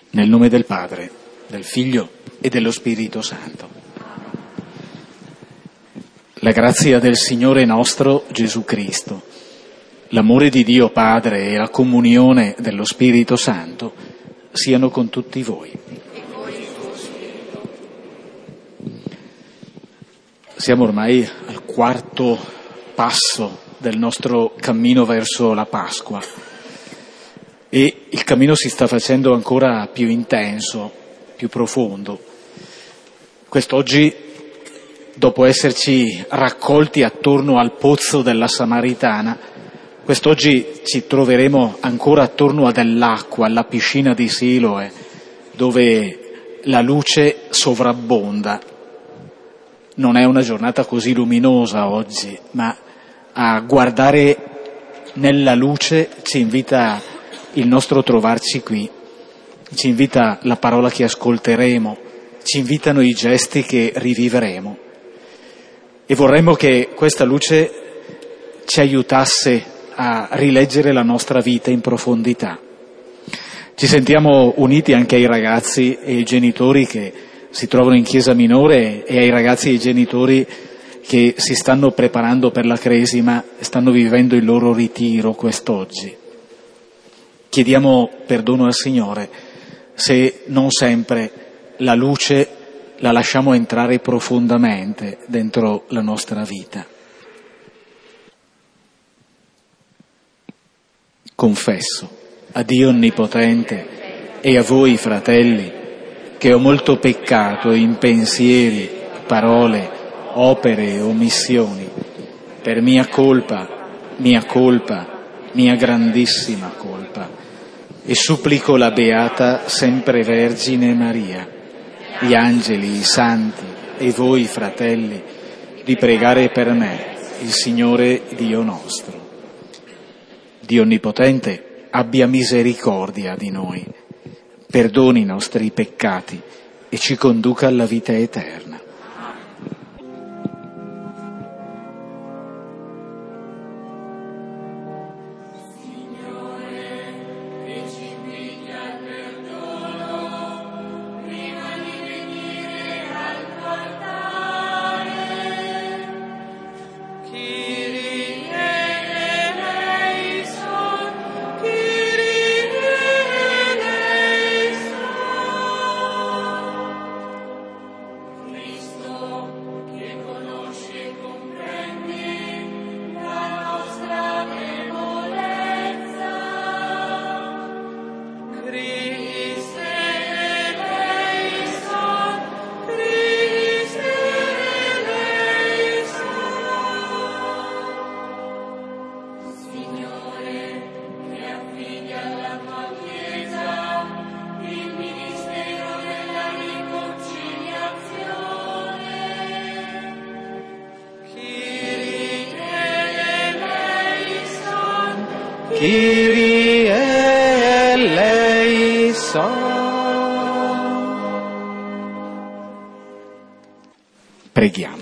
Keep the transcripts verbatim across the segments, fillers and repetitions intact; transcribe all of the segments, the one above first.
Nel nome del Padre, del Figlio e dello Spirito Santo. La grazia del Signore nostro Gesù Cristo, l'amore di Dio Padre e la comunione dello Spirito Santo siano con tutti voi. Siamo ormai al quarto passo del nostro cammino verso la Pasqua e il cammino si sta facendo ancora più intenso, più profondo. Quest'oggi, dopo esserci raccolti attorno al pozzo della Samaritana, quest'oggi ci troveremo ancora attorno a dell'acqua, alla piscina di Siloe, dove la luce sovrabbonda. Non è una giornata così luminosa oggi, ma a guardare nella luce ci invita il nostro trovarci qui, ci invita la parola che ascolteremo, ci invitano i gesti che rivivremo. E vorremmo che questa luce ci aiutasse a rileggere la nostra vita in profondità. Ci sentiamo uniti anche ai ragazzi e ai genitori che si trovano in chiesa minore e ai ragazzi e ai genitori che si stanno preparando per la Cresima e stanno vivendo il loro ritiro quest'oggi. Chiediamo perdono al Signore se non sempre la luce la lasciamo entrare profondamente dentro la nostra vita. Confesso a Dio Onnipotente e a voi, fratelli, che ho molto peccato in pensieri, parole, opere e omissioni, per mia colpa, mia colpa, mia grandissima colpa, e supplico la Beata Sempre Vergine Maria, gli angeli, i santi e voi, fratelli, di pregare per me, il Signore Dio nostro. Dio Onnipotente abbia misericordia di noi, perdoni i nostri peccati e ci conduca alla vita eterna. Kyrie eleison. Preghiamo.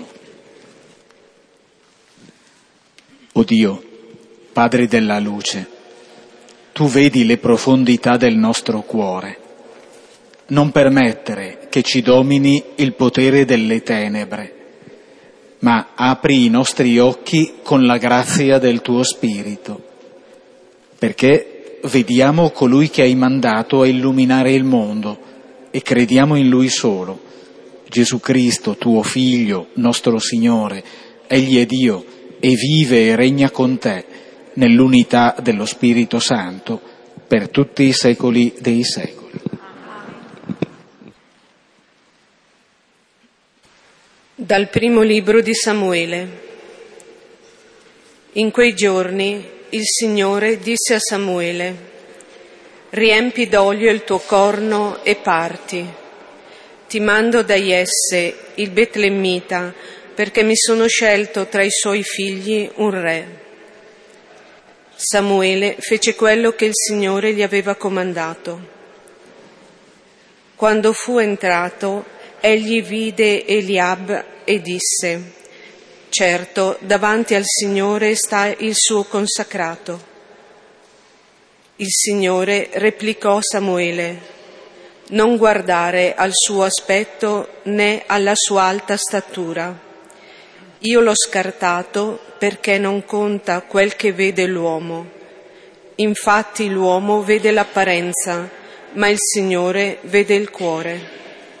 O Dio, Padre della luce, tu vedi le profondità del nostro cuore. Non permettere che ci domini il potere delle tenebre, ma apri i nostri occhi con la grazia del tuo Spirito, perché vediamo colui che hai mandato a illuminare il mondo e crediamo in lui solo, Gesù Cristo, tuo Figlio, nostro Signore. Egli è Dio e vive e regna con te nell'unità dello Spirito Santo per tutti i secoli dei secoli. Dal primo libro di Samuele. In quei giorni il Signore disse a Samuele: riempi d'olio il tuo corno e parti. Ti mando da Jesse, il Betlemmita, perché mi sono scelto tra i suoi figli un re. Samuele fece quello che il Signore gli aveva comandato. Quando fu entrato, egli vide Eliab e disse: certo, davanti al Signore sta il suo consacrato. Il Signore replicò Samuele: non guardare al suo aspetto né alla sua alta statura. Io l'ho scartato perché non conta quel che vede l'uomo. Infatti l'uomo vede l'apparenza, ma il Signore vede il cuore.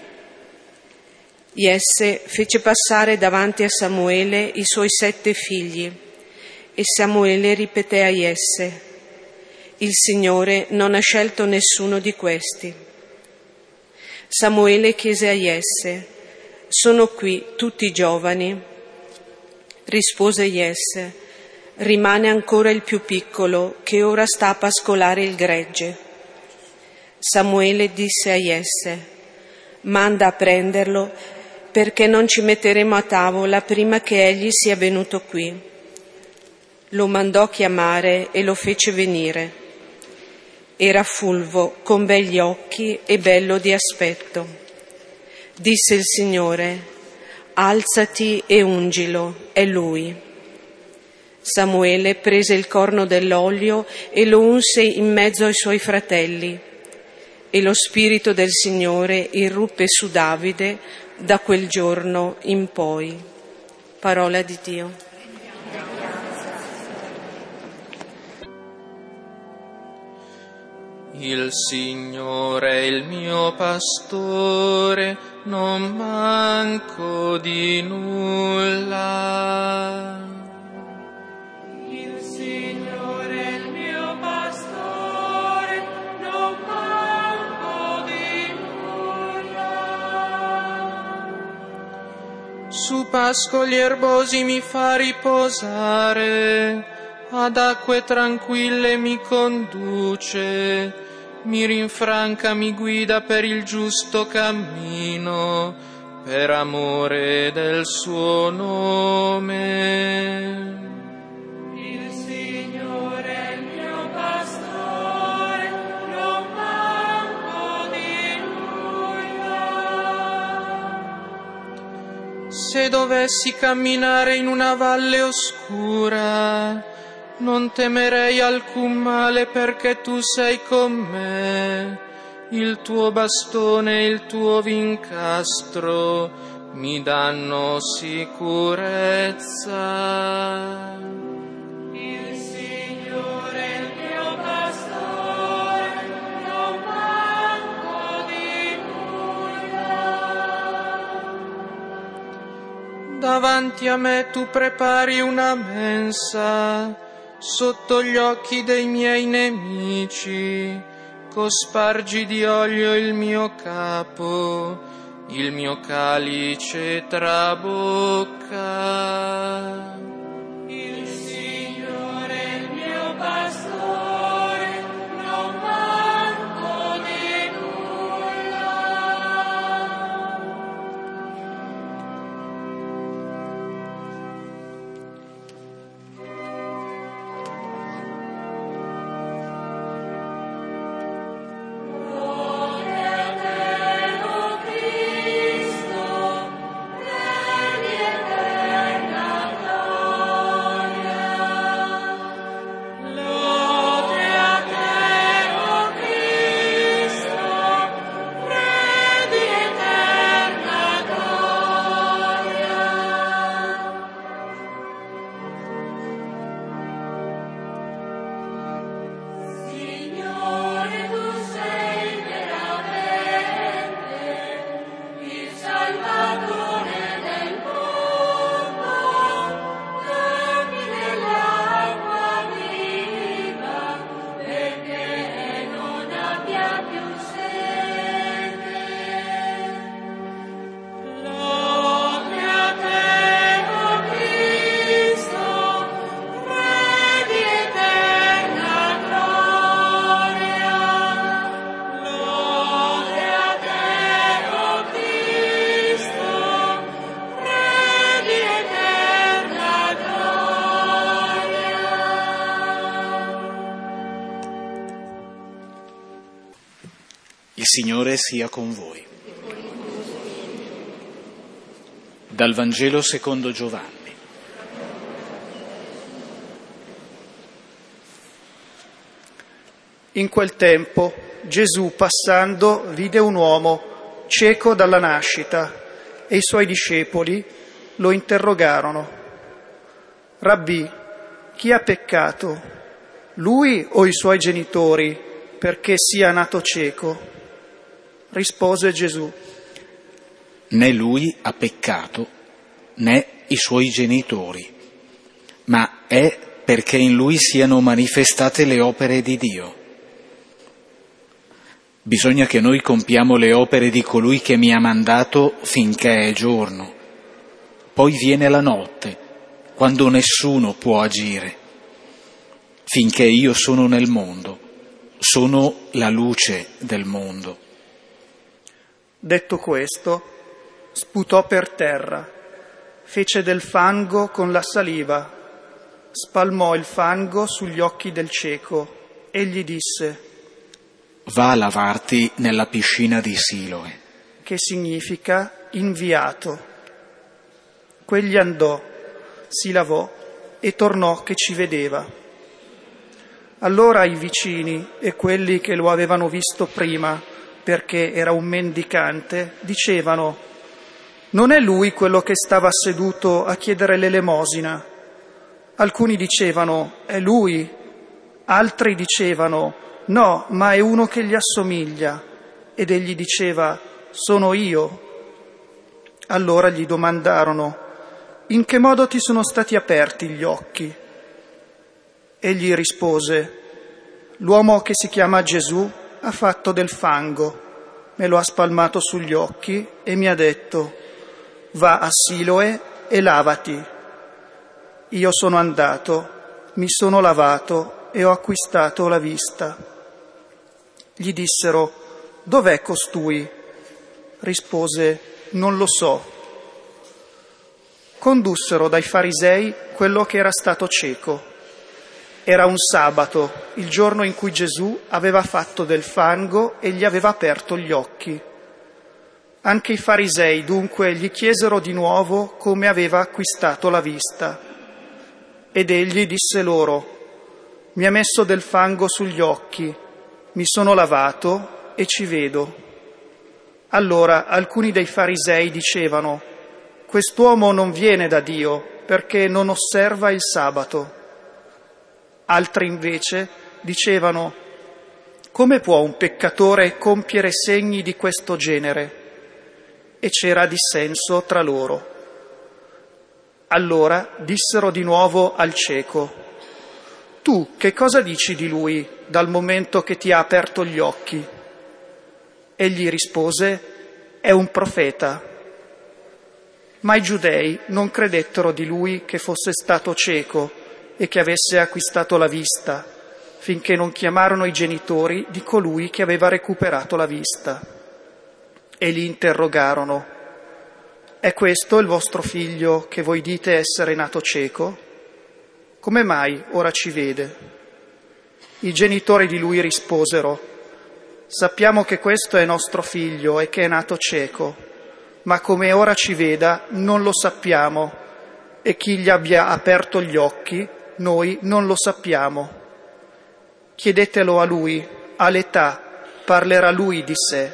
Jesse fece passare davanti a Samuele i suoi sette figli, e Samuele ripeté a Jesse: il Signore non ha scelto nessuno di questi. Samuele chiese a Jesse: sono qui tutti giovani? Rispose Jesse: rimane ancora il più piccolo, che ora sta a pascolare il gregge. Samuele disse a Jesse: manda a prenderlo, perché non ci metteremo a tavola prima che egli sia venuto qui. Lo mandò chiamare e lo fece venire. Era fulvo, con begli occhi e bello di aspetto. Disse il Signore: alzati e ungilo, è lui. Samuele prese il corno dell'olio e lo unse in mezzo ai suoi fratelli, e lo Spirito del Signore irruppe su Davide da quel giorno in poi. Parola di Dio. Il Signore è il mio pastore, non manco di nulla. Il Signore è il mio pastore, non manco di nulla. Su pascoli erbosi mi fa riposare, ad acque tranquille mi conduce. Mi rinfranca, mi guida per il giusto cammino, per amore del suo nome. Il Signore è il mio pastore, non manco di nulla. Se dovessi camminare in una valle oscura, non temerei alcun male, perché tu sei con me. Il tuo bastone e il tuo vincastro mi danno sicurezza. Il Signore è il mio pastore, non manco di nulla. Davanti a me tu prepari una mensa sotto gli occhi dei miei nemici, cospargi di olio il mio capo, il mio calice trabocca. Il Signore è il mio pastore, non manco di Il Signore sia con voi. Dal Vangelo secondo Giovanni. In quel tempo Gesù, passando, vide un uomo cieco dalla nascita e i suoi discepoli lo interrogarono: Rabbì, chi ha peccato, lui o i suoi genitori, perché sia nato cieco? Rispose Gesù: né lui ha peccato, né i suoi genitori, ma è perché in lui siano manifestate le opere di Dio. Bisogna che noi compiamo le opere di colui che mi ha mandato finché è giorno. Poi viene la notte, quando nessuno può agire. Finché io sono nel mondo, sono la luce del mondo. Detto questo, sputò per terra, fece del fango con la saliva, spalmò il fango sugli occhi del cieco e gli disse: va a lavarti nella piscina di Siloe. Che significa inviato. Quegli andò, si lavò e tornò che ci vedeva. Allora i vicini e quelli che lo avevano visto prima, perché era un mendicante, dicevano: non è lui quello che stava seduto a chiedere l'elemosina? Alcuni dicevano: è lui. Altri dicevano: no, ma è uno che gli assomiglia. Ed egli diceva: sono io. Allora gli domandarono: in che modo ti sono stati aperti gli occhi? Egli rispose: l'uomo che si chiama Gesù ha fatto del fango, me lo ha spalmato sugli occhi e mi ha detto: va a Siloe e lavati. Io sono andato, mi sono lavato e ho acquistato la vista. Gli dissero: dov'è costui? Rispose: non lo so. Condussero dai farisei quello che era stato cieco. Era un sabato, il giorno in cui Gesù aveva fatto del fango e gli aveva aperto gli occhi. Anche i farisei dunque gli chiesero di nuovo come aveva acquistato la vista. Ed egli disse loro: mi ha messo del fango sugli occhi, mi sono lavato e ci vedo. Allora alcuni dei farisei dicevano: quest'uomo non viene da Dio perché non osserva il sabato. Altri invece dicevano: come può un peccatore compiere segni di questo genere? E c'era dissenso tra loro. Allora dissero di nuovo al cieco: tu che cosa dici di lui dal momento che ti ha aperto gli occhi? Egli rispose: è un profeta. Ma i giudei non credettero di lui che fosse stato cieco e che avesse acquistato la vista, finché non chiamarono i genitori di colui che aveva recuperato la vista. E li interrogarono: è questo il vostro figlio che voi dite essere nato cieco? Come mai ora ci vede? I genitori di lui risposero: sappiamo che questo è nostro figlio e che è nato cieco, ma come ora ci veda non lo sappiamo, e chi gli abbia aperto gli occhi noi non lo sappiamo. Chiedetelo a lui, all'età parlerà lui di sé.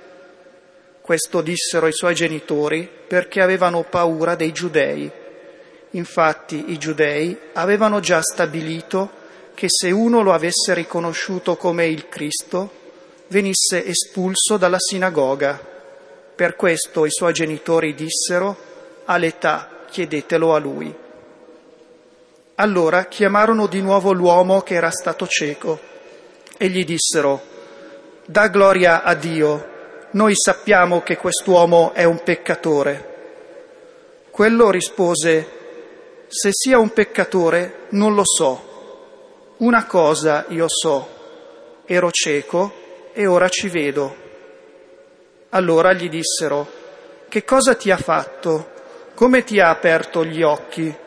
Questo dissero i suoi genitori perché avevano paura dei giudei. Infatti i giudei avevano già stabilito che se uno lo avesse riconosciuto come il Cristo, venisse espulso dalla sinagoga. Per questo i suoi genitori dissero: all'età chiedetelo a lui. Allora chiamarono di nuovo l'uomo che era stato cieco e gli dissero: dà gloria a Dio, noi sappiamo che quest'uomo è un peccatore. Quello rispose: se sia un peccatore non lo so. Una cosa io so: ero cieco e ora ci vedo. Allora gli dissero: che cosa ti ha fatto? Come ti ha aperto gli occhi?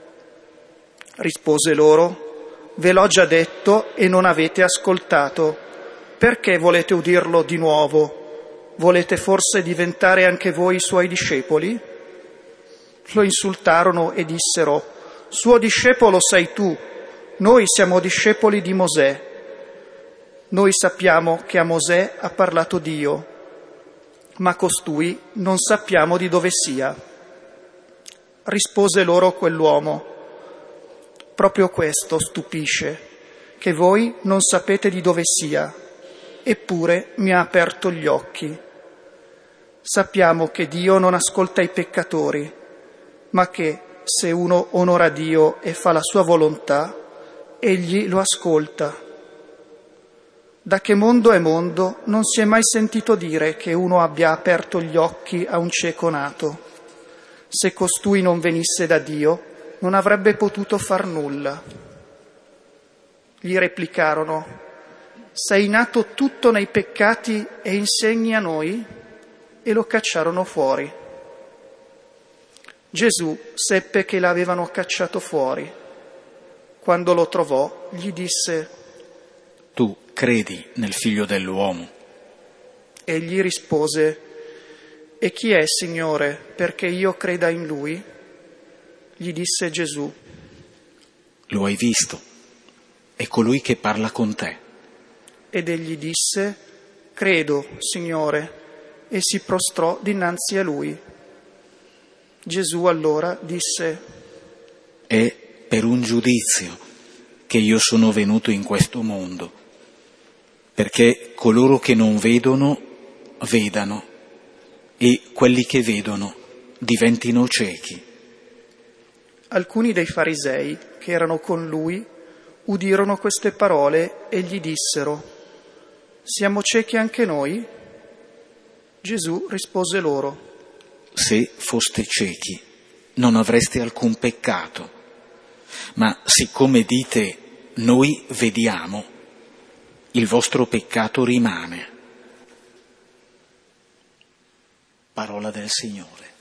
Rispose loro: ve l'ho già detto e non avete ascoltato. Perché volete udirlo di nuovo? Volete forse diventare anche voi i suoi discepoli? Lo insultarono e dissero: suo discepolo sei tu, noi siamo discepoli di Mosè. Noi sappiamo che a Mosè ha parlato Dio, ma costui non sappiamo di dove sia. Rispose loro quell'uomo: proprio questo stupisce, che voi non sapete di dove sia, eppure mi ha aperto gli occhi. Sappiamo che Dio non ascolta i peccatori, ma che se uno onora Dio e fa la sua volontà, egli lo ascolta. Da che mondo è mondo non si è mai sentito dire che uno abbia aperto gli occhi a un cieco nato. Se costui non venisse da Dio, non avrebbe potuto far nulla. Gli replicarono: sei nato tutto nei peccati e insegni a noi? E lo cacciarono fuori. Gesù seppe che l'avevano cacciato fuori. Quando lo trovò, gli disse: tu credi nel Figlio dell'uomo? Egli rispose: e chi è, Signore, perché io creda in lui? Gli disse Gesù: lo hai visto, è colui che parla con te. Ed egli disse: credo, Signore, e si prostrò dinanzi a lui. Gesù allora disse: è per un giudizio che io sono venuto in questo mondo, perché coloro che non vedono vedano e quelli che vedono diventino ciechi. Alcuni dei farisei che erano con lui udirono queste parole e gli dissero: siamo ciechi anche noi? Gesù rispose loro: se foste ciechi non avreste alcun peccato, ma siccome dite noi vediamo, il vostro peccato rimane. Parola del Signore.